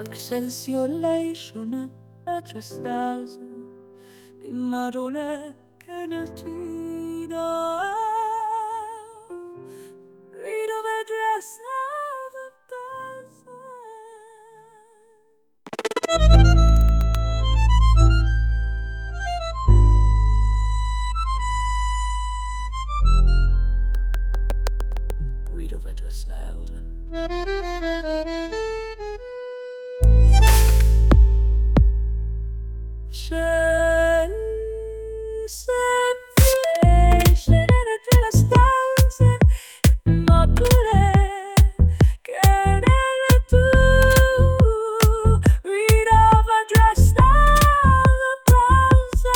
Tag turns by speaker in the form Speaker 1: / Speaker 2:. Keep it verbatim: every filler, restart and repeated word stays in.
Speaker 1: Excelsiolation e tristezza di Madonna che ne ti dà. Rido vedressa Rido vedressa C'è semplice nelle stanze, ma pure che nelle tu ridova dressa la pausa.